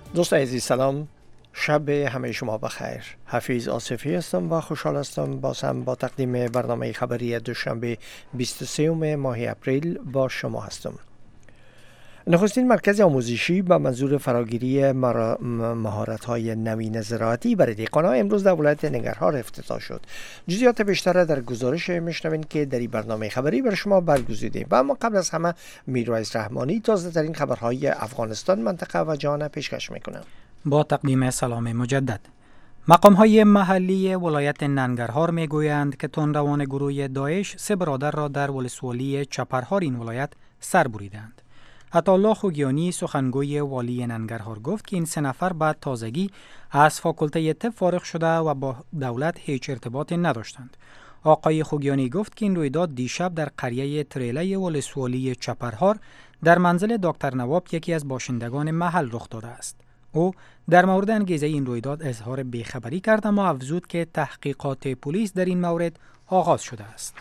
دوستان عزیز سلام، شب همه شما بخیر. حفیظ آصفی هستم و خوشحال هستم با تقدیم برنامه خبری دوشنبه 23 ماه اپریل با شما هستم. نخستین مرکز آموزشی با منظور فراگیری مهارت‌های نوین زراعتی برای دهقانان امروز در ولایت ننگرهار افتتاح شد. جزئیات بیشتر در گزارش میشنوین که در این برنامه خبری برای شما برگزیدیم. و اما قبل از همه میرواعظ رحمانی تازه ترین خبرهای افغانستان، منطقه و جهان پیشکش میکنم. با تقدیم سلام مجدد. مقام‌های محلی ولایت ننگرهار میگویند که تندروان گروه داعش 3 برادر را در ولسوالی چپرهار این ولایت سر بریدند. عطاالله خوگیانی سخنگوی والی ننگرهار گفت که این 3 نفر بعد تازگی از فاکولته طب فارغ شده و با دولت هیچ ارتباطی نداشتند. آقای خوگیانی گفت که این رویداد دیشب در قریه تریله ولسوالی چپرهار در منزل دکتر نواب یکی از باشندگان محل رخ داده است. او در مورد انگیزه این رویداد اظهار بیخبری کرد، اما افزود که تحقیقات پلیس در این مورد آغاز شده است.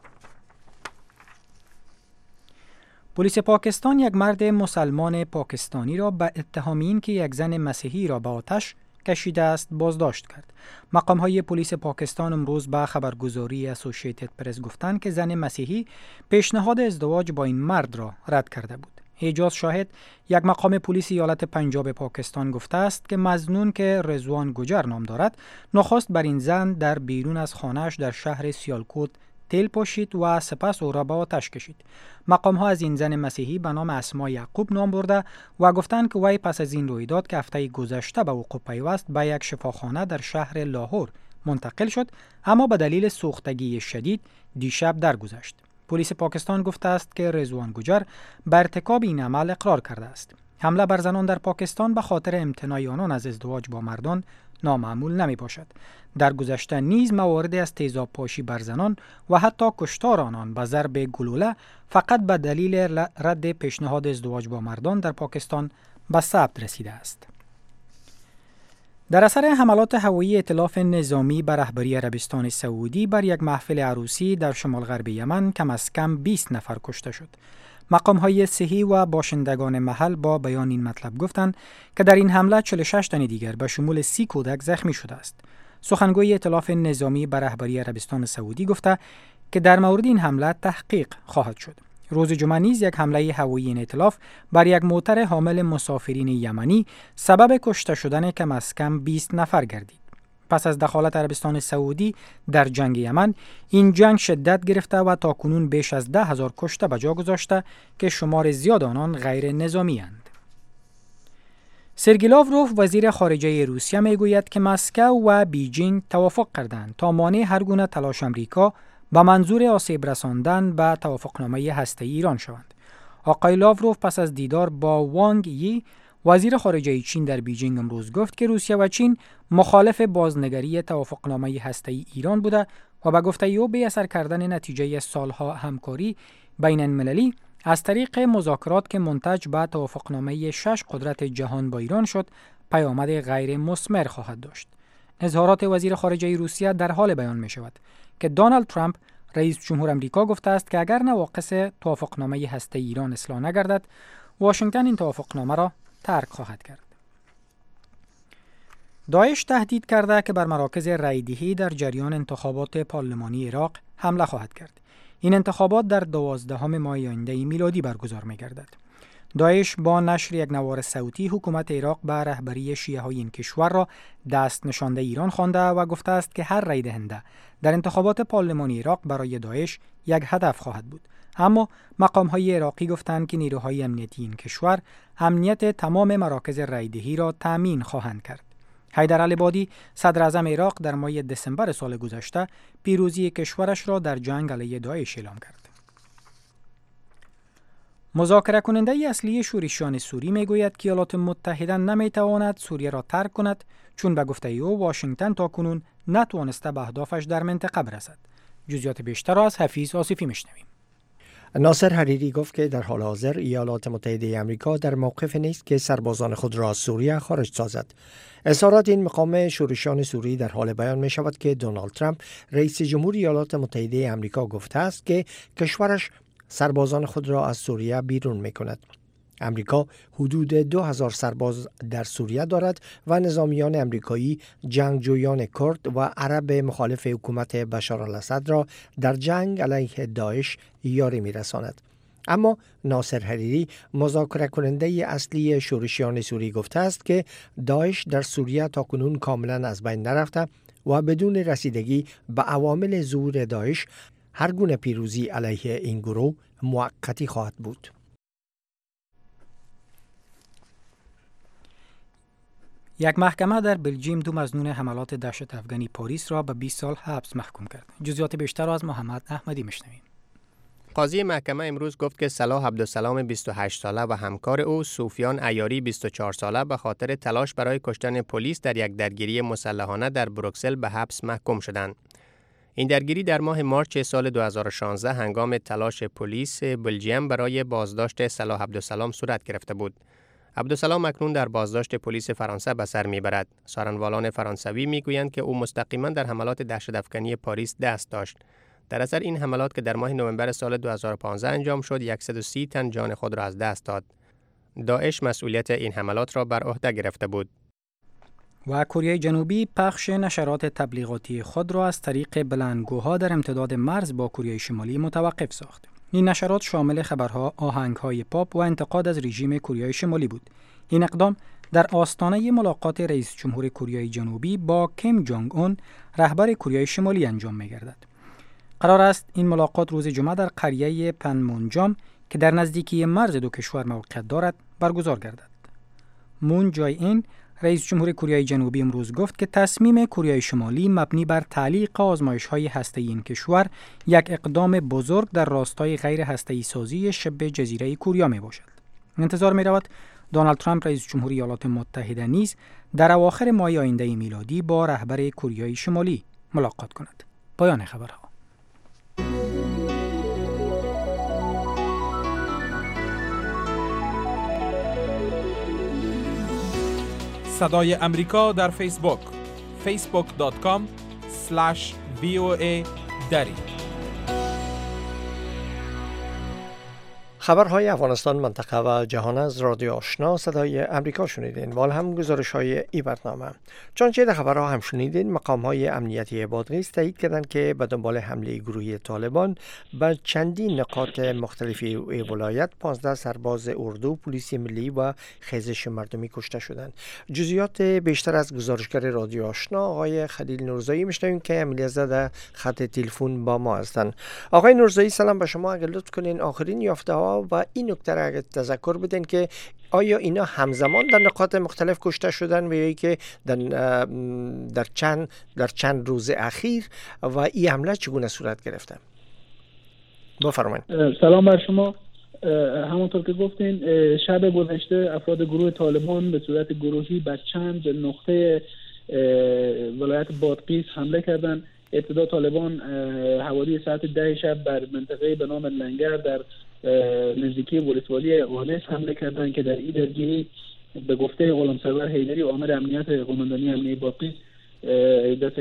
پلیس پاکستان یک مرد مسلمان پاکستانی را به اتهام اینکه یک زن مسیحی را به آتش کشیده است بازداشت کرد. مقام‌های پلیس پاکستان امروز به خبرگزاری اسوسییتد پرس گفتند که زن مسیحی پیشنهاد ازدواج با این مرد را رد کرده بود. اعجاز شاهد، یک مقام پلیس ایالت پنجاب پاکستان گفته است که مظنون که رضوان گجر نام دارد، نخست بر این زن در بیرون از خانه‌اش در شهر سیالکوت تیل پاشید و سپس او را به آتش کشید. مقام‌ها از این زن مسیحی به نام اسما یعقوب نام برده و گفتند که وی پس از این رویداد که هفته گذشته به وقوع پیوست به یک شفاخانه در شهر لاهور منتقل شد، اما به دلیل سوختگی شدید دیشب درگذشت. پلیس پاکستان گفته است که رضوان گجر بر ارتکاب این عمل اقرار کرده است. حمله بر زنان در پاکستان به خاطر امتناع آنان از ازدواج با مردان نامعمول نمی باشد. در گذشته نیز مواردی از تیزاب پاشی بر زنان و حتی کشتار آنان به ضرب گلوله فقط به دلیل رد پیشنهاد ازدواج با مردان در پاکستان به ثبت رسیده است. در اثر حملات هوایی ائتلاف نظامی به رهبری عربستان سعودی بر یک محفل عروسی در شمال غرب یمن کم از کم 20 نفر کشته شد. مقام‌های صحی و باشندگان محل با بیان این مطلب گفتند که در این حمله 46 تن دیگر به شمول 30 کودک زخمی شده است. سخنگوی ائتلاف نظامی به رهبری عربستان سعودی گفته که در مورد این حمله تحقیق خواهد شد. روز جمعه نیز یک حمله هوایی این ائتلاف بر یک موتر حامل مسافرین یمنی سبب کشته شدن کم از کم 20 نفر گردید. پس از دخالت عربستان سعودی در جنگ یمن، این جنگ شدت گرفته و تاکنون بیش از 10,000 کشته به جا گذاشته که شمار زیاد آنان غیر نظامی اند. سرگئی لاوروف وزیر خارجه روسیه میگوید که مسکو و بیجینگ توافق کردند تا مانع هر گونه تلاش آمریکا با منظور آسیب رساندن به توافقنامه هسته‌ای ایران شوند. آقای لاوروف پس از دیدار با وانگ یی وزیر خارجه چین در بیجینگ امروز گفت که روسیه و چین مخالف بازنگری توافقنامه هسته‌ای ایران بوده و به گفته او بی اثر کردن نتیجه سالها همکاری بین المللی از طریق مذاکرات که منتج به توافقنامه 6 قدرت جهان با ایران شد پیامد غیر مثمر خواهد داشت. اظهارات وزیر خارجه روسیه در حال بیان می شود که دونالد ترامپ رئیس جمهور آمریکا گفته است که اگر نواقص توافقنامه هسته‌ای ایران اصلاح نگردد، واشنگتن این توافقنامه را ترک خواهد کرد. داعش تهدید کرده که بر مراکز رایدهی در جریان انتخابات پارلمانی عراق حمله خواهد کرد. این انتخابات در 12 ماه آینده میلادی برگزار می‌گردد. داعش با نشر یک نوار صوتی حکومت عراق به رهبری شیعه‌های این کشور را دست نشانده ایران خوانده و گفته است که هر رای دهنده در انتخابات پارلمانی عراق برای داعش یک هدف خواهد بود. اما مقام‌های عراقی گفتند که نیروهای امنیتی این کشور امنیت تمام مراکز رایدهی را تامین خواهند کرد. حیدر العبادی صدر اعظم عراق در ماه دسامبر سال گذشته پیروزی کشورش را در جنگ علیه داعش اعلام کرد. مذاکره کننده اصلی شورشیان سوری میگوید که ایالات متحده نمیتواند سوریه را ترک کند چون به گفته او واشنگتن تاکنون نتوانسته به اهدافش در منطقه برسد. جزئیات بیشتر را از حفیظ آصفی میشنویم. ناصر حریری گفت که در حال حاضر ایالات متحده آمریکا در موقف نیست که سربازان خود را از سوریه خارج سازد. اظهارات این مقام شورشیان سوری در حال بیان می شود که دونالد ترامپ رئیس جمهور ایالات متحده آمریکا گفته است که کشورش سربازان خود را از سوریه بیرون می کند. امریکا حدود 2000 سرباز در سوریه دارد و نظامیان امریکایی جنگجویان کرد و عرب مخالف حکومت بشار الاسد را در جنگ علیه داعش یاری می‌رساند. اما ناصر حریری مذاکره کننده اصلی شورشیان سوری گفته است که داعش در سوریه تاکنون کاملا از بین نرفته و بدون رسیدگی به عوامل ظهور داعش هر گونه پیروزی علیه این گروه موقتی خواهد بود. یک محکمه در بلژیم 2 مظنون حملات دهشت افغانی پاریس را به 20 سال حبس محکوم کرد. جزئیات بیشتر را از محمد احمدی میشنویم. قاضی محکمه امروز گفت که صلاح عبدالسلام 28 ساله و همکار او سفیان عیاری 24 ساله به خاطر تلاش برای کشتن پلیس در یک درگیری مسلحانه در بروکسل به حبس محکوم شدند. این درگیری در ماه مارچ سال 2016 هنگام تلاش پلیس بلژیم برای بازداشت صلاح عبدالسلام صورت گرفته بود. عبدالسلام اکنون در بازداشت پلیس فرانسه به سر میبرد. سارنوالان فرانسوی میگویند که او مستقیما در حملات دهشت افغانی پاریس دست داشت. در اثر این حملات که در ماه نوامبر سال 2015 انجام شد، 130 تن جان خود را از دست داد. داعش مسئولیت این حملات را بر عهده گرفته بود. و کره جنوبی پخش نشرات تبلیغاتی خود را از طریق بلندگوها در امتداد مرز با کره شمالی متوقف ساخت. این نشرات شامل خبرها، آهنگهای پاپ و انتقاد از رژیم کره شمالی بود. این اقدام در آستانه ملاقات رئیس جمهور کره جنوبی با کیم جونگ اون، رهبر کره شمالی انجام می‌گردد. قرار است این ملاقات روز جمعه در قریه پنمونجام که در نزدیکی مرز دو کشور موقعیت دارد برگزار گردد. مون جای این رئیس جمهور کره جنوبی امروز گفت که تصمیم کره شمالی مبنی بر تعلیق آزمایش‌های هسته‌ای این کشور یک اقدام بزرگ در راستای غیر هسته‌ای سازی شبه جزیره کره میباشد. انتظار می‌رود دونالد ترامپ رئیس جمهوری ایالات متحده نیز در اواخر ماه آینده میلادی با رهبر کره شمالی ملاقات کند. پایان خبرها. صدای امریکا در فیسبوک facebook.com/VOA دری. خبرهای افغانستان، منطقه و جهان از رادیو آشنا صدای امریکا شنیدین. وال هم گزارش های ای برنامه. چنانچه در خبرها هم شنیدین، مقام های امنیتی بادغیس تایید کردند که به دنبال حمله گروهی طالبان به چندین نقاط مختلفی ولایت 15 سرباز اردو، پلیس ملی و خیزش مردمی کشته شدند. جزئیات بیشتر از گزارشگر رادیو آشنا آقای خلیل نورزایی میشنویم که عملیزاده در خط تلفن با ما هستند. آقای نورزایی سلام به شما. اگر لطف کنین آخرین یافته ها و این نکته را اگر تذکر بدین که آیا اینا همزمان در نقاط مختلف کشته شدن و یا که در چند روز اخیر و این حمله چگونه صورت گرفته؟ بفرمایید. سلام بر شما. همونطور که گفتین شب گذشته افراد گروه طالبان به صورت گروهی به چند نقطه ولایت بادغیس حمله کردند. ابتدا طالبان حوالی ساعت 10 شب بر منطقه به نام لنگر در نزدیکی ولسوالی آنس حمله کردند که در این درگیری به گفته غلام سرور حیدری عامل امنیت قماندانی امنیه بادغیس دست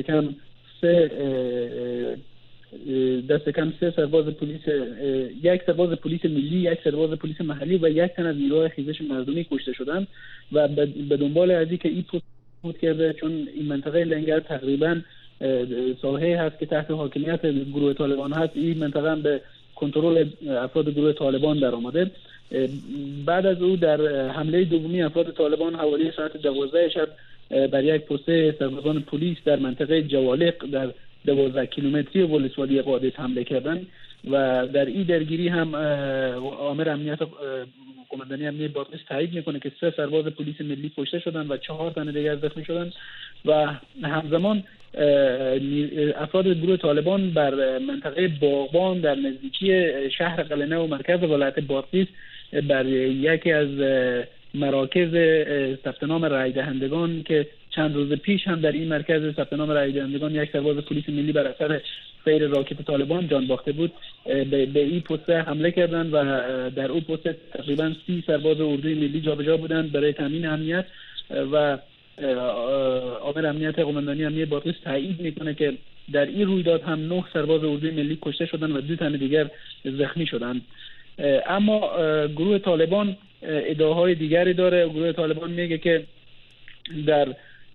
کم سه سرباز پلیس، یک سرباز پلیس ملی، یک سرباز پلیس محلی و یک تن از نیروهای خیزش مردمی کشته شدند و به دنبال از اینکه این بود کرده، چون این منطقه لنگر تقریبا ساحه هست که تحت حاکمیت گروه طالبان هست، این منطقه هم به کنترل افراد گروه طالبان در آمده. بعد از او در حمله دومی افراد طالبان حوالی ساعت 12 شب بر یک پست سربازان پلیس در منطقه جوالق در 12 کیلومتری ولسوالی قادس حمله کردند و در این درگیری هم آمر امنیت قماندانی امنیه بادغیس تایید میکنه که 3 سرباز پلیس ملی کشته شدند و 4 تن دیگر زخمی شدند و همزمان افراد گروه طالبان بر منطقه باغبان در نزدیکی شهر قلنه و مرکز ولایت بادغیس بر یکی از مراکز ثبت نام رای دهندگان که چند روز پیش هم در این مرکز ثبت نام رای دهندگان یک سرباز پلیس ملی بر اثر سیر راکت طالبان جان باخته بود، به این پست حمله کردند و در اون پست تقریبا 30 سرباز اردوی ملی جابجا بودند برای تامین امنیت و آمر امنیت قماندانی امنیه بادغیس تایید میکنه که در این رویداد هم 9 سرباز اردوی ملی کشته شدند و 2 تن دیگر زخمی شدند. اما گروه طالبان ادعاهای دیگری داره. گروه طالبان میگه که در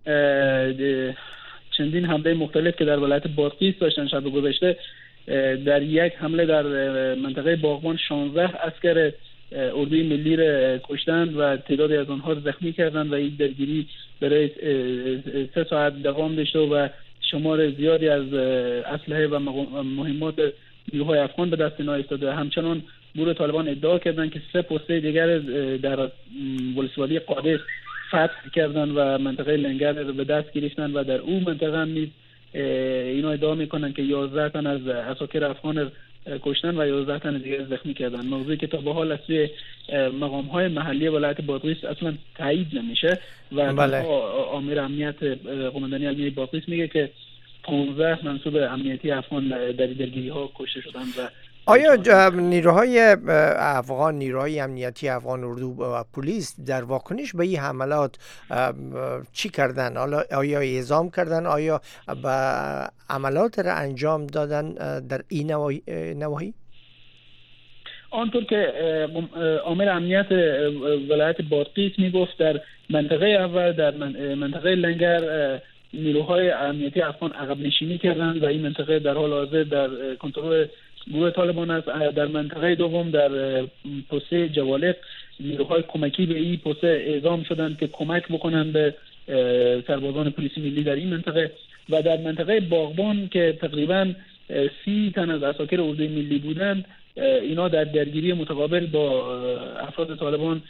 چندین حمله مختلف که در ولایت بادغیس داشتن شب گذشته، در یک حمله در منطقه باغبان 16 عسکر اردوی ملی را کشتند و تعدادی از آنها را زخمی کردند و این درگیری برای 3 ساعت دوام داشته و شمار زیادی از اسلحه و مهمات نیروهای افغان به دست نیافتاده. همچنان گروه طالبان ادعا کردند که 3 پسته دیگر در ولسوالی قادس فتح کردند و منطقه لنگر را به دست گرفتند و در اون منطقه هم نیز اینا ادعا میکنن که 11 تن از عساکر افغان کشتن و 11 تن دیگر زخمی کردن. موضوعی که تا به حال از سوی مقام‌های محلی ولایت بادغیس اصلا تایید نمیشه و آمر امنیت قماندانی علمی بادغیس میگه که 15 منصوب امنیتی افغان در درگیری‌ها کشته شدند. و آیا نیروهای افغان، نیروهای امنیتی افغان، اردو و پلیس در واکنش به این حملات چی کردن؟ آیا اعزام کردن؟ آیا به عملات را انجام دادن در این نواحی؟ آنطور که آمر امنیت ولایت بادغیس میگفت، در منطقه اول در منطقه لنگر نیروهای امنیتی افغان عقب نشینی کردند و این منطقه در حال حاضر در کنترل گروه طالبان است. در منطقه دوم در پسته جوالق نیروهای کمکی به این پسته اعزام شدند که کمک بکنند به سربازان پلیس ملی در این منطقه. و در منطقه باغبان که تقریبا 30 تن از عساکر اردوی ملی بودند، اینا در درگیری متقابل با افراد طالبان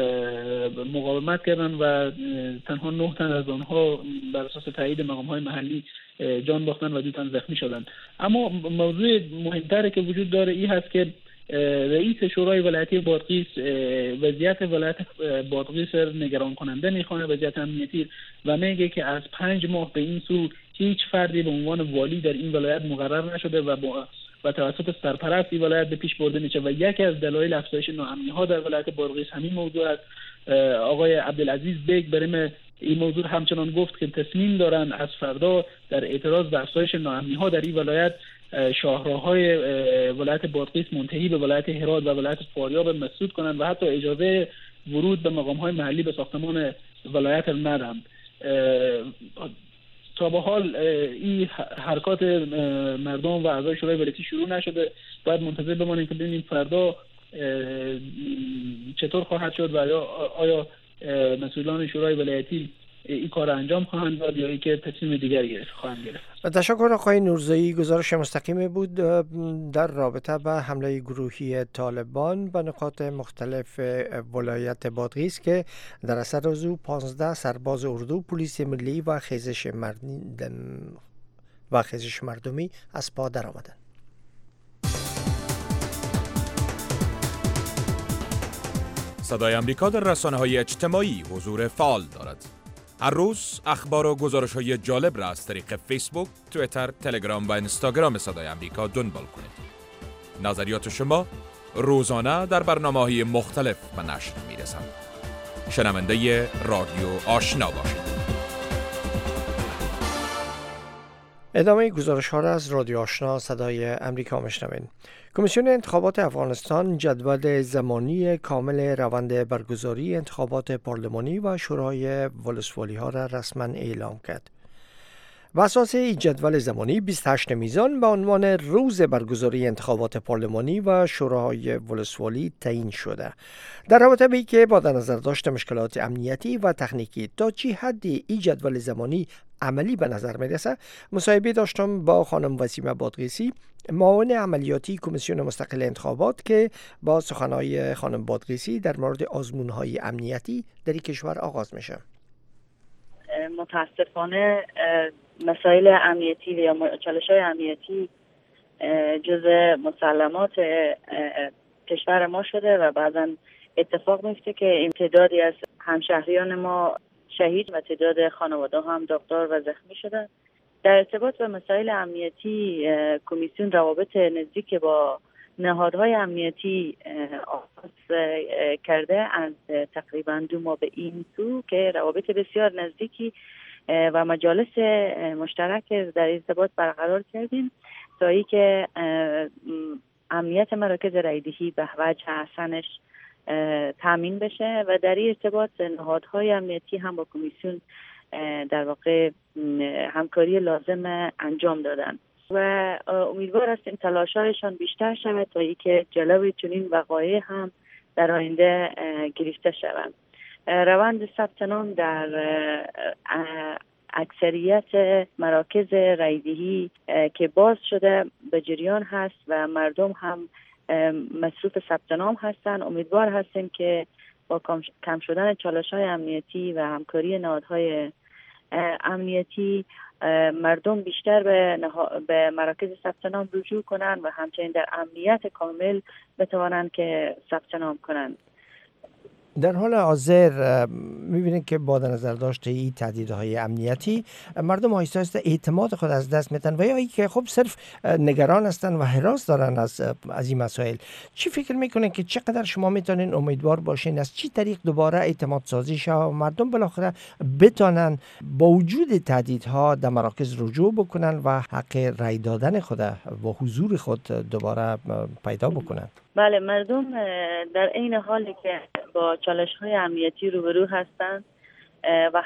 مقاومت کردند و تنها 9 تن از آنها بر اساس تایید مقام‌های محلی جان باختند و 2 تن زخمی شدند. اما موضوع مهمتری که وجود داره این هست که رئیس شورای ولایتی بادغیس وضعیت ولایت بادغیس نگران کننده میخوانه، وضعیت امنیتی، و میگه که از 5 ماه به این سو هیچ فردی به عنوان والی در این ولایت مقرر نشده و توسط سرپرست این ولایت به پیش برده میشه و یکی از دلایل افزایش ناامنی‌ها در ولایت بادغیس همین موضوع است. آقای عبدالعزیز بیگ برای این موضوع همچنان گفت که تصمیم دارن از فردا در اعتراض به افزایش ناامنی‌ها در این ولایت شاهراه‌های ولایت بادغیس منتهی به ولایت هرات و ولایت فاریاب مسدود کنند و حتی اجازه ورود به مقام‌های محلی به ساختمان ولایت را ندهند. تا به حال این حرکات مردم و اعضای شورای ولایتی شروع نشده. باید منتظر بمانیم که ببینیم فردا چطور خواهد شد و آیا مسئولان شورای ولایتی این کار انجام خواهند داد یا اینکه تصمیم دیگری خواهند گرفت. تشکر آقای نورزایی. گزارش مستقیم بود در رابطه با حمله گروهی طالبان به نقاط مختلف ولایت بادغیس که در اثر از او 15 سرباز اردو، پلیس ملی و خیزش مردمی از پا در آمدند. صدای امریکا در رسانه‌های اجتماعی حضور فعال دارد. هر روز اخبار و گزارش‌های جالب را از طریق فیسبوک، توییتر، تلگرام و اینستاگرام صدای امریکا دنبال کنید. نظریات شما روزانه در برنامه‌های مختلف به نشر می‌رسند. شنونده رادیو آشنا باشید. ادامه گزارش ها را از رادیو آشنا صدای امریکا میشنوید. کمیسیون انتخابات افغانستان جدول زمانی کامل روند برگزاری انتخابات پارلمانی و شورای ولسوالی ها را رسما اعلام کرد. و اساس این جدول زمانی 28 میزان به عنوان روز برگزاری انتخابات پارلمانی و شورای ولسوالی تعیین شده. در رابطه با اینکه با در نظر داشت مشکلات امنیتی و تکنیکی تا چه حدی این جدول زمانی عملی به نظر میرسه، مصاحبه داشتم با خانم وسیمه بادغیسی، معاون عملیاتی کمیسیون مستقل انتخابات، که با سخنهای خانم بادغیسی در مورد آزمونهای امنیتی در این کشور آغاز میشه. متاسفانه مسائل امنیتی یا چالش‌های امنیتی جزء مسلمات کشور ما شده و بعضا اتفاق میفته که تعدادی از همشهریان ما شهید و تعداد خانواده هم داغدار و زخمی شدن. در ارتباط با مسائل امنیتی کمیسیون روابط نزدیک با نهادهای امنیتی آغاز کرده از تقریبا 2 ماه به این سو که روابط بسیار نزدیکی و مجالس مشترک در ارتباط برقرار کردیم تا اینکه امنیت مراکز رایدهی به وجه احسنش تامین بشه و در این ارتباط نهادهای امنیتی هم با کمیسیون در واقع همکاری لازم انجام دادن و امیدوار هستیم تلاش‌هایشان بیشتر شود تا اینکه جلوی چنین وقایع هم در آینده گرفته شود. روند ثبت نام در اکثریت مراکز رایدهی که باز شده به جریان هست و مردم هم مصروف ثبت نام هستند. امیدوار هستیم که با کم شدن چالش‌های امنیتی و همکاری نهادهای امنیتی مردم بیشتر به مراکز ثبت نام رجوع کنند و همچنین در امنیت کامل بتوانند که ثبت نام کنند. در حال حاضر می‌بینید که با نظر داشت این تهدیدهای امنیتی مردم آهسته آهسته اعتماد خود از دست میدن و یا ای که خب صرف نگران هستن و هراس دارن از این مسائل. چی فکر میکنین که چقدر شما میتونین امیدوار باشین از چی طریق دوباره اعتماد سازی شه و مردم بالاخره بتونن با وجود تهدیدها در مراکز رجوع بکنن و حق رای دادن خود و حضور خود دوباره پیدا بکنن؟ بله، مردم در عین حالی که با چالش‌های امنیتی روبرو هستند و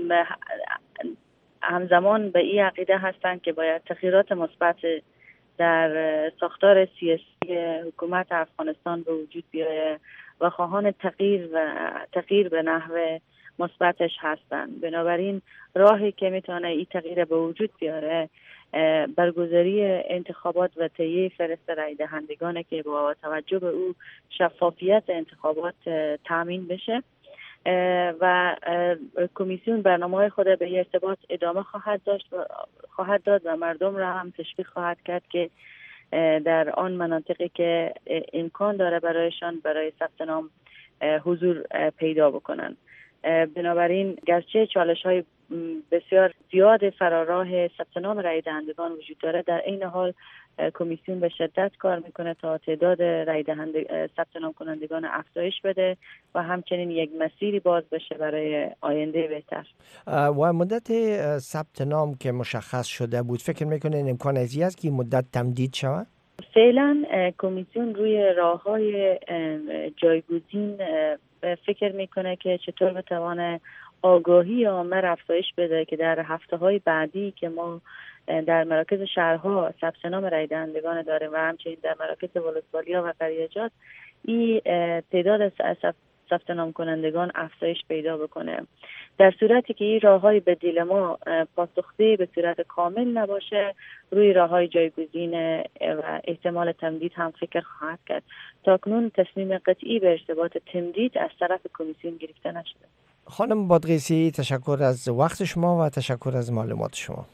همزمان به این عقیده هستند که باید تغییرات مثبت در ساختار سیاسی حکومت افغانستان به وجود بیاید و خواهان تغییر به نحو مثبتش هستند. بنابراین راهی که میتونه این تغییر به وجود بیاره برگزاری انتخابات و تهیه فهرست رای دهندگانه که با توجه به او شفافیت انتخابات تامین بشه و کمیسیون برنامه‌های خود به این ارتباط ادامه خواهد داد و مردم را هم تشویق خواهد کرد که در آن مناطقی که امکان داره برایشان برای ثبت نام حضور پیدا بکنن. بنابراین گرچه چالش‌های بسیار زیاد فراراه ثبت نام رای دهندگان وجود داره، در این حال کمیسیون به شدت کار میکنه تا تعداد رای دهنده ثبت نام کنندگان افزایش بده و همچنین یک مسیری باز بشه برای آینده بهتر. و مدت ثبت نام که مشخص شده بود فکر میکنین امکان ازی است که مدت تمدید شود؟ فعلا کمیسیون روی راه‌های جایگزین فکر میکنه که چطور بتوانه آگاهی عامه افزایش بده که در هفته‌های بعدی که ما در مراکز شهرها ثبت نام رای دهندگان داریم و همچنین در مراکز ولسوالی‌ها و قریچات این تعداد ثبت نام کنندگان افزایش پیدا بکنه. در صورتی که این راه‌های بدیل ما پاسخدهی به صورت کامل نباشه، روی راه‌های جایگزین و احتمال تمدید هم فکر خواهد کرد. تاکنون تصمیم قطعی به ارتباط تمدید از طرف کمیسیون گرفته نشده. خانم بادغیسی، تشکر از وقت شما و تشکر از معلومات شما.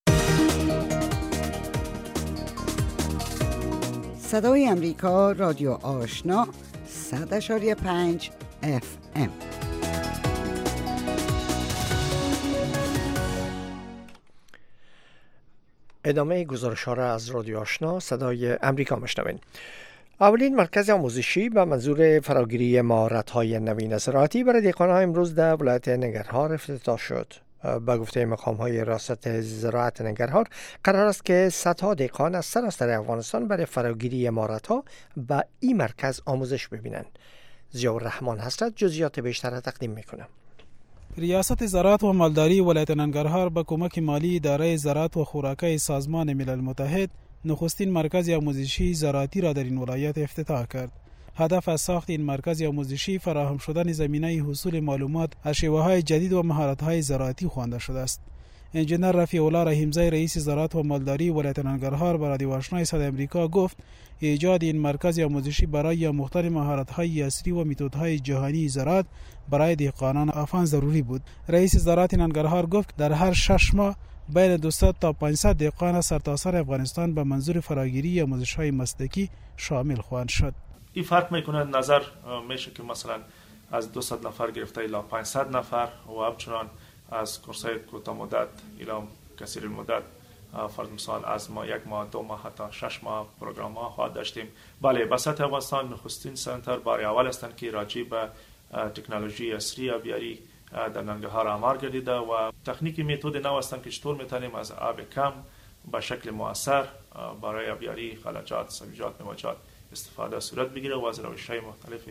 صدای امریکا، رادیو آشنا، 100.5 FM. ادامه گزارش‌ها را از رادیو آشنا صدای امریکا میشنوید. اولین مرکز آموزشی به منظور فراگیری مهارت‌های نوین زراعتی برای دهقانان امروز در ولایت ننگرهار افتتاح شد. به گفته مقام‌های ریاست زراعت ننگرهار قرار است که صدها دهقان از سراسر افغانستان برای فراگیری مهارت‌ها به این مرکز آموزش ببینند. ضیاءالرحمن حضرت جزئیات بیشتر را تقدیم می‌کنم. ریاست زراعت و مالداری ولایت ننگرهار با کمک مالی اداره زراعت و خوراکی سازمان ملل متحد نخستین مرکز آموزشی زراعتی را در این ولایت افتتاح کرد. هدف از ساخت این مرکز آموزشی فراهم شدن زمینه حصول معلومات از شیوه‌های جدید و مهارت‌های زراعتی خوانده شده است. انجینر رفیع الله رحیمزی رئیس زراعت و مالداری ولایت ننگرهار به رادیو آشنا صدای امریکا گفت ایجاد این مرکز آموزشی برای یافتن مهارت‌های عصری و متدهای جهانی زراعت برای دهقانان افغان ضروری بود. رئیس زراعت ننگرهار گفت در هر 6 ماه بین 200 تا 500 دهقان سرتاسر افغانستان به منظور فراگیری آموزش‌های مسلکی شامل خواهند شد. این فرق میکنه، نظر میشه که مثلا از 200 نفر گرفته الی 500 نفر و همچنان از کورس‌های کوتاه مدت الی کثیر المدت، فرض مثال از ما 1 ماه 2 ماه تا 6 ماه پروگرام‌ها خواهد داشتیم. بله، بساط افغانستان نخستین سنتر برای اول هستند که راجع به تکنولوژی عصری آبیاری در ننگرهار آمار گردیده و تکنیکی متد نو هستند که چطور میتونیم از آب کم به شکل مؤثر برای آبیاری خلاجات، سبزیجات، میوه‌جات استفاده صورت بگیره و از روش‌های مختلفی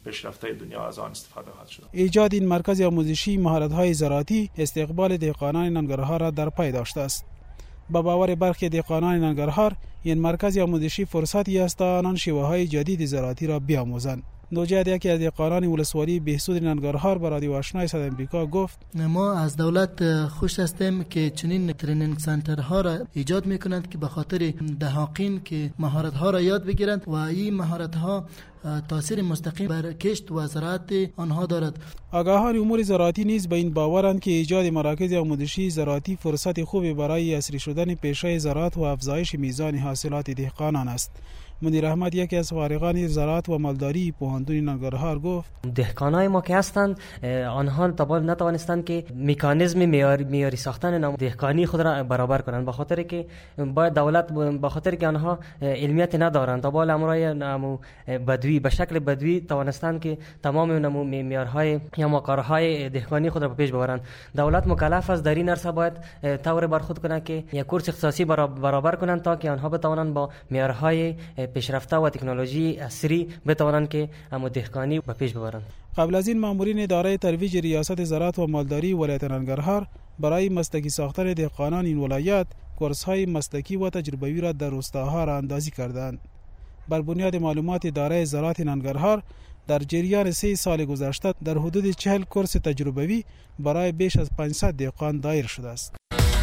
پیشرفته دنیا از آن استفاده خواهد شد. ایجاد این مرکز آموزشی مهارت‌های زراعتی استقبال دهقانان ننگرهار را در پی داشته است. با باور برخی دهقانان ننگرهار این مرکز آموزشی فرصتی است تا آنان شیوه‌های جدید زراعتی را بیاموزند. نوجاد یکی از دهقانان ولسوالی بهسود ننگرهار با رادیو آشنا صدای آمریکا گفت: ما از دولت خوش هستیم که چنین ترینینگ سنترها را ایجاد میکنند که به خاطر دهاقین که مهارت‌ها را یاد بگیرند و این مهارت‌ها تاثیر مستقیم بر کشت و زراعت آنها دارد. آگاهان امور زراعتی نیز به این باورند که ایجاد مراکز آموزشی زراعتی فرصت خوبی برای عصری شدن پیشه زراعت و افزایش میزان حاصلات دهقانان است. منیر احمد یکی از فارغان زراعت و مالداری پوهنتون ننگرهار گفت: دهقانای ما که هستند آنها نتوانستند که مکانیزم معیاری ساختن دهقانی خود را برابر کنند، به خاطر که باید دولت به خاطر که آنها علمیت ندارند تا بال امرای بدوی به شکل بدوی توانستند که تمام معیارهای یا مقررهای دهقانی خود را به پیش ببرند. دولت مکلف است در این عرصه باید طور برخورد کنند که یک کورس اختصاصی برابر کنند تا که آنها بتوانند با معیارهای پیشرفته و تکنولوژی عصری بتوانند که دهقانی به پیش ببرند. قبل از این مامورین اداره ترویج ریاست زراعت و مالداری ولایت ننگرهار برای مسلکی ساختن دهقانان این ولایت کورس‌های مسلکی و تجربوی را در روستاها راه‌اندازی کردند. بر بنیاد معلومات اداره زراعت ننگرهار در جریان 3 سال گذشته در حدود 40 کورس تجربوی برای بیش از 500 دهقان دایر شده است.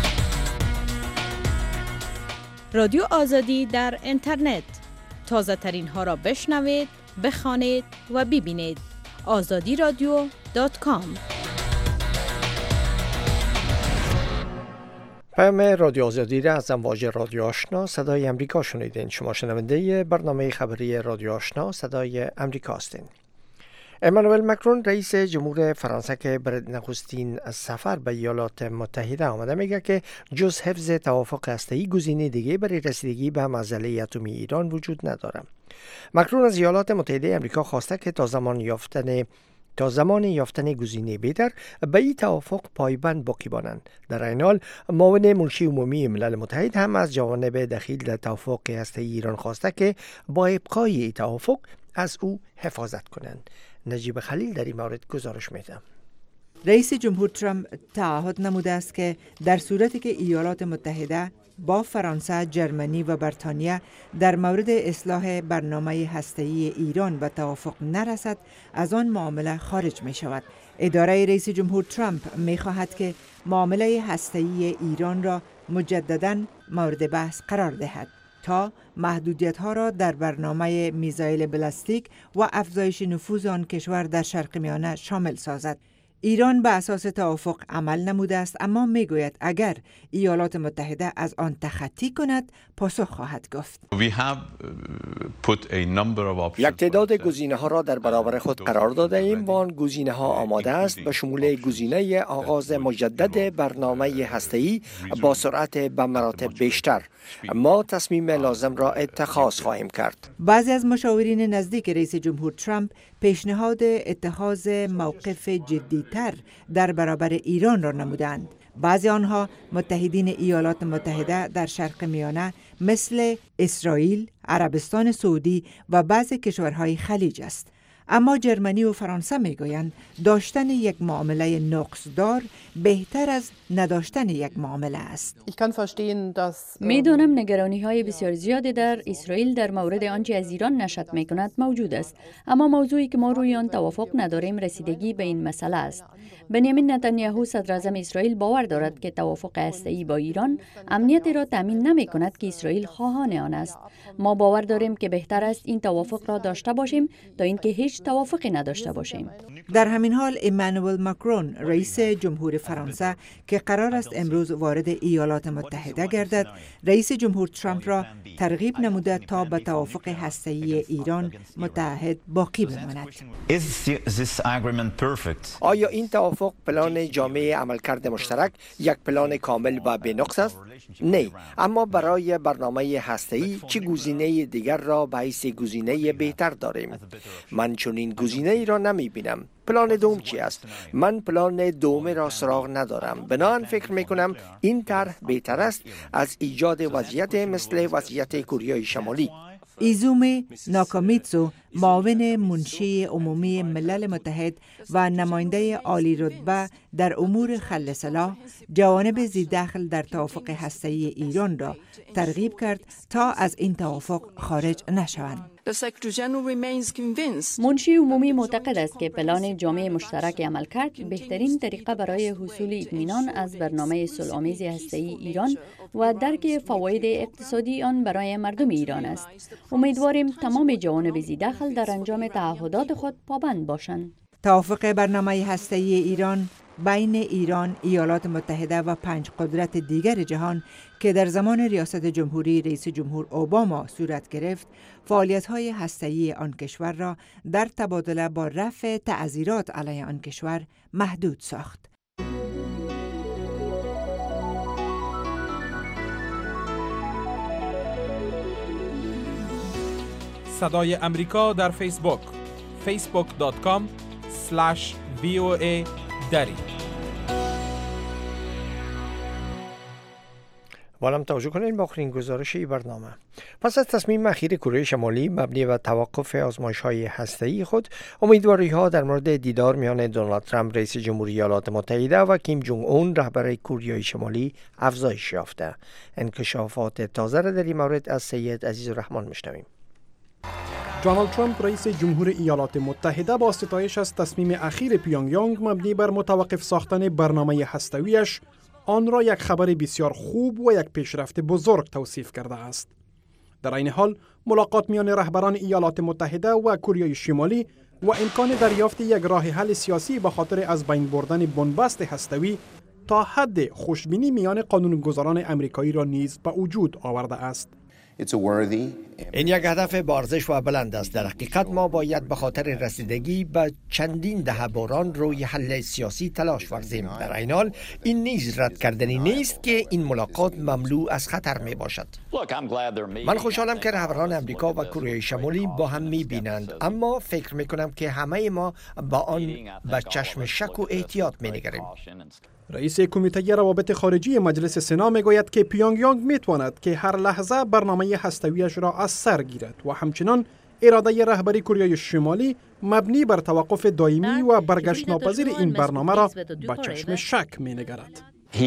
رادیو آزادی در اینترنت، تازه ترین ها را بشنوید، بخوانید و ببینید. azadiradio.com. پیام رادیو آزادی را از امواج رادیو آشنا صدای امریکا شنیدین. شما شنونده برنامه خبری رادیو آشنا صدای امریکا هستین. امانوئل مکرون رئیس جمهور فرانسه که برای نخستین سفر به ایالات متحده آمده میگه که جز حفظ توافق هسته‌ای گزینه دیگه برای رسیدگی به مسئله اتمی ایران وجود نداره. مکرون از ایالات متحده آمریکا خواسته که تا زمان یافتن گزینه بهتر به این توافق پایبند باقی مانند. در این حال معاون منشی عمومی ملل متحد هم از جوانب دخیل در توافق هسته‌ای ایران خواسته که با ابقای این توافق از او حفاظت کنند. نجیب خلیل در این مورد گزارش میده. رئیس جمهور ترامپ تعهد نموده است که در صورتی که ایالات متحده با فرانسه، جرمنی و بریتانیا در مورد اصلاح برنامه هسته‌ای ایران به توافق نرسد، از آن معامله خارج می شود. اداره رئیس جمهور ترامپ می خواهد که معامله هسته‌ای ایران را مجدداً مورد بحث قرار دهد تا محدودیت‌ها را در برنامه میزایل بلاستیک و افزایش نفوذ آن کشور در شرق میانه شامل سازد. ایران به اساس توافق عمل نموده است، اما میگوید اگر ایالات متحده از آن تخطی کند پاسخ خواهد گفت. یک تعداد گزینه‌ها را در برابر خود قرار داده ایم و آن گزینه‌ها آماده است به شمول گزینه آغاز مجدد برنامه هسته‌ای با سرعت به مراتب بیشتر. ما تصمیم لازم را اتخاذ خواهیم کرد. بعضی از مشاورین نزدیک رئیس جمهور ترامپ پیشنهاد اتخاذ موقف جدی‌تر در برابر ایران را نمودند. بعضی آنها متحدین ایالات متحده در شرق میانه مثل اسرائیل، عربستان سعودی و بعضی کشورهای خلیج است. اما جرمنی و فرانسه میگویند داشتن یک معامله نقصدار بهتر از نداشتن یک معامله است. میدانم نگرانی های بسیار زیادی در اسرائیل در مورد آنچه از ایران نشأت میکند موجود است، اما موضوعی که ما روی آن توافق نداریم رسیدگی به این مسئله است. بنیامین نتانیاهو صدر اعظم اسرائیل باور دارد که توافق هسته‌ای با ایران امنیتی را تامین نمیکند که اسرائیل خواهان آن است. ما باور داریم که بهتر است این توافق را داشته باشیم تا اینکه هیچ توافقی نداشته باشیم. در همین حال امانوئل مکرون رئیس جمهور فرانسه که قرار است امروز وارد ایالات متحده گردد، رئیس جمهور ترامپ را ترغیب نموده تا به توافق هسته‌ای ایران متحد باقی بماند. آیا این توافق پلان جامع عملکرد مشترک یک پلان کامل و بی‌نقص است؟ نه، اما برای برنامه هسته‌ای چه گزینه دیگر را به حیث گزینه بهتر داریم؟ من چون این گزینه ای را نمی بینم. پلان دوم چی است؟ من پلان دوم را سراغ ندارم. بنابراین فکر می کنم این طرح بهتر است از ایجاد وضعیت مثل وضعیت کره شمالی. ایزومی ناکامیتسو معاون منشی عمومی ملل متحد و نماینده عالی رتبه در امور خل سلاح، جوانب ذی‌دخل در توافق هسته‌ای ایران را ترغیب کرد تا از این توافق خارج نشوند. منشی عمومی معتقد است که پلان جامع مشترک عملکرد بهترین طریقه برای حصول اطمینان از برنامه صلح‌آمیز هسته‌ای ایران و درک فواید اقتصادی آن برای مردم ایران است. امیدواریم تمام جوانب ذی‌دخل در انجام تعهدات خود پابند باشند. توافق برنامه هسته‌ای ایران بین ایران، ایالات متحده و 5 قدرت دیگر جهان که در زمان ریاست جمهوری رئیس جمهور اوباما صورت گرفت، فعالیت‌های هسته‌ای آن کشور را در تبادله با رفع تعزیرات علیه آن کشور محدود ساخت. صدای امریکا در فیسبوک facebook.com/VOA دری. والم توجه کنید با آخرین گزارش این برنامه. پس از تصمیم اخیر کره شمالی مبنی بر توقف آزمایش‌های هسته‌ای خود، امیدواری‌ها در مورد دیدار میان دونالد ترامپ رئیس جمهوری ایالات متحده و کیم جونگ اون رهبر کره شمالی افزایش یافته. انکشافات تازه را در این مورد از سید عزیزالرحمن میشنویم. دونالد ترامپ رئیس جمهور ایالات متحده با ستایش از تصمیم اخیر پیونگ یانگ مبنی بر متوقف ساختن برنامه هسته‌ایش، آن را یک خبر بسیار خوب و یک پیشرفت بزرگ توصیف کرده است. در این حال ملاقات میان رهبران ایالات متحده و کره شمالی و امکان دریافت یک راه حل سیاسی به خاطر از بین بردن بنبست هسته‌ای تا حد خوشبینی میان قانونگذاران امریکایی را نیز به وجود آورده است. این یک هدف با ارزش و بلند است. در حقیقت ما باید به خاطر رسیدگی به چندین دهه بحران روی حل سیاسی تلاش ورزیم. در این حال این نیز رد کردنی نیست که این ملاقات مملو از خطر می باشد. من خوشحالم که رهبران امریکا و کره شمالی با هم می بینند، اما فکر می کنم که همه ما با آن به چشم شک و احتیاط می نگریم. رئیس کمیته روابط خارجی مجلس سنا میگوید که پیونگ یانگ میتواند که هر لحظه برنامه هسته‌ایش را از سر گیرد و همچنان اراده رهبری کره شمالی مبنی بر توقف دائمی و برگشت ناپذیر این برنامه را به چشم شک مینگرد.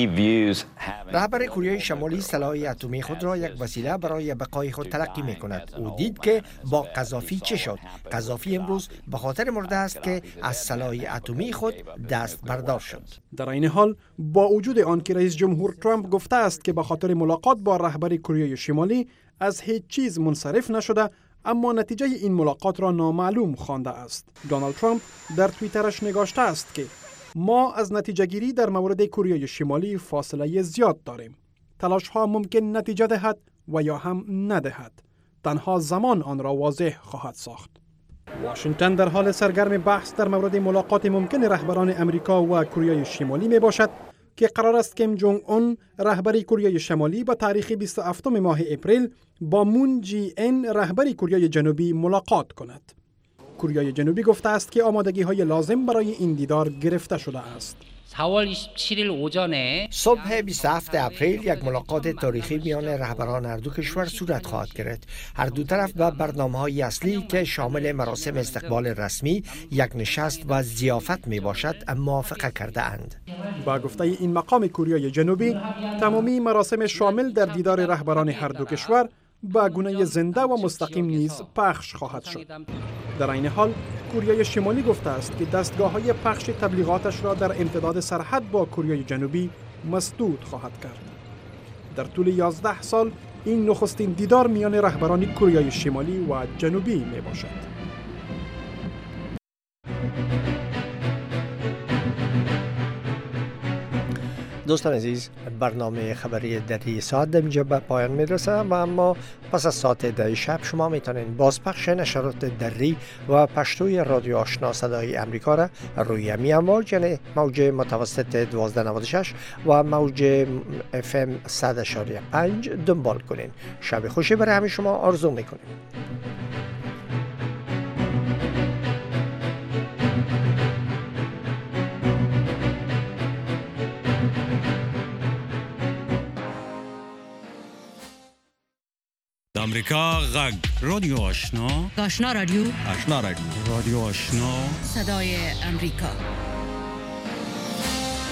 رهبر کره شمالی سلاح اتمی خود را یک وسیله برای بقای خود تلقی می کند. او دید که با قذافی چه شد. قذافی امروز به خاطر مرده است که از سلاح اتمی خود دست بردار شد. در این حال با وجود آن که رئیس جمهور ترامپ گفته است که به خاطر ملاقات با رهبر کره شمالی از هیچ چیز منصرف نشده، اما نتیجه این ملاقات را نامعلوم خوانده است. دونالد ترامپ در توییترش نگاشته است که ما از نتیجه گیری در مورد کره شمالی فاصله زیاد داریم. تلاش ها ممکن نتیجه دهد و یا هم ندهد. تنها زمان آن را واضح خواهد ساخت. واشنگتن در حال سرگرم بحث در مورد ملاقات ممکن رهبران امریکا و کره شمالی می باشد که قرار است کیم جونگ اون رهبر کره شمالی با تاریخ 27 ماه اپریل با مون جی این رهبر کره جنوبی ملاقات کند. کره جنوبی گفته است که آمادگی‌های لازم برای این دیدار گرفته شده است. 4월 27일 오전에 صبح 27 اپریل یک ملاقات تاریخی میان رهبران هر دو کشور صورت خواهد گرفت. هر دو طرف به برنامه‌های اصلی که شامل مراسم استقبال رسمی، یک نشست و ضیافت می باشد موافقه کرده اند. با گفته این مقام کره جنوبی، تمامی مراسم شامل در دیدار رهبران هر دو کشور با گونه زنده و مستقیم نیز پخش خواهد شد. در این حال کره شمالی گفته است که دستگاه‌های پخش تبلیغاتش را در امتداد سرحد با کره جنوبی مسدود خواهد کرد. در طول 11 سال این نخستین دیدار میان رهبران کره شمالی و جنوبی می باشد. دوستان عزیز، برنامه خبری دری ساعت در اینجا به پایان میرسه و اما پس از ساعت 10 شب شما میتونین بازپخش نشرات دری و پشتوی رادیو آشنا صدای امریکا را روی می امواج، یعنی موج متوسط 1296 و موج FM 100.5 دنبال کنین. شب خوشی برای همه شما آرزو میکنیم. آمریکا غږ رادیو آشنا آشنا رادیو رادیو آشنا صدای امریکا